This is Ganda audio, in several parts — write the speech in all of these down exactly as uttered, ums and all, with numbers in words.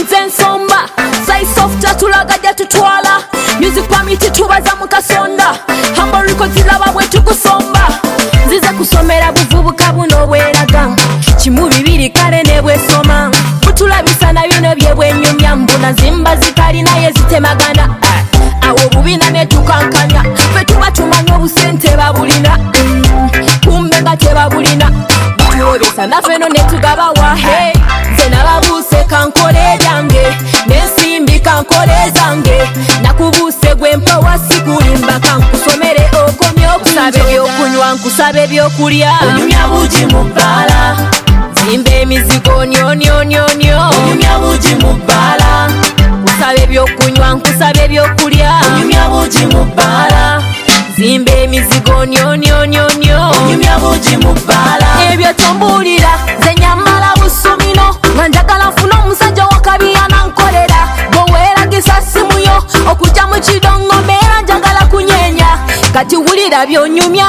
nze nsomba sai soft tulaga ja tutwala music permit tubaza mu kasonda Humble Records laba bwe tukusomba nzize kusomera buvubuka buno bweraga kimu bibiri kale ne bwesoma butulabisa na bino bye bwenyumya mbuna zimba zikali naye zitemagana awo bubina ne tukankanya fe tuba tumanya obusente babulina kumbe nga tebabulina butulobesa naffe no ne tugaba wahe nze nababuse kankole byange nensimbi kankole zange nakubuse gwempa wasikulimba kankusomere okomye okusabe byokunywa nkusabe byokulya onyumya bugi mu bbala zimba emizigo nyonyonyonyo onyumya bugi mu bbala nkusabe byokunywa nkusabe byokulya onyumya bugi mu bbala zimba emizigo nyonyonyonyo onyumya bugi mu bbala ebyo tombulira nze nyamala busumino nga njagala nfuna omusajja wakabiya nankolera bweweeragisa simu yo okujja mu kidongo mbeera njagala kunyenya kati wulira byonyumya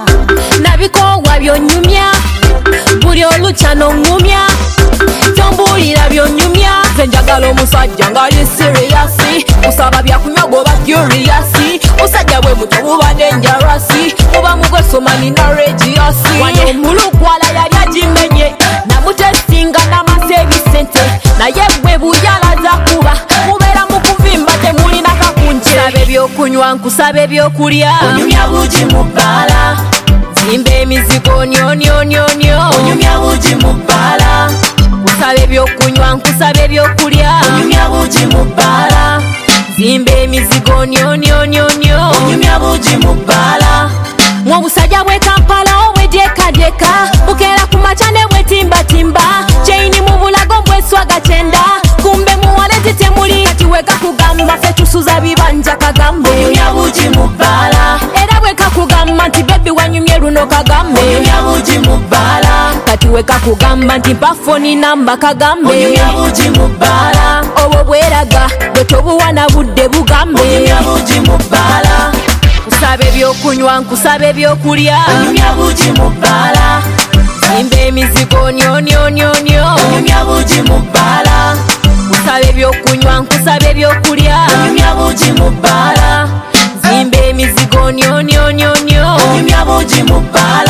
nabikowa byonyumya buli olukya noŋŋumya tombulira byonyumya nze njagala omusajja ngali siriyasi usaba byakunywa goba curiasi musajja bwe muto buba denjarasi muba mugwesoma nina regiyasi wano omulugwala yali agimenye namutestinga namasa ebisente naye bwe buyalaza kuba mubeera mu kuvimba temulina kakunje nkusabe ebyokunywa nkusabe ebyokulya onyumya bugi mu bbala zimba emizigo nyonyonyonyo onyumya bugi mu bbala nkusabe ebyokunywa nkusabe ebyokulya onyumya bugi mu bbala zimba emizigo nyonyonyonyo onyumya bugi mu bbala mwobusajja bwe Kampala obwedyekadyeka bukeera ku makya ne bwetimbatimba kyeyini mu bulago bweswaga kyenda kumbe muwaleti temuli kati wekakugamba fe tusuza bibanja kagambe onyumya bugi mu bbala era bwekakugamba nti bebi wanyumye luno kagambe onyumya bugi mu bbala kati wekakugamba nti mpafoni namba kagambe onyumya bugi mu bbala obwo bweraga bwe tobuwana budde bugambe onyumya bugi mu bbala nkusabe ebyokunywa nkusabe ebyokulya onyumya bugi mu bbala zimba emizigo nyonyonyonyo onyumya bugi mu bbala nkusabe ebyokunywa nkusabe ebyokulya onyumya bugi mu bbala zimba emizigo nyonyonyonyo onyumya bugi mu bbala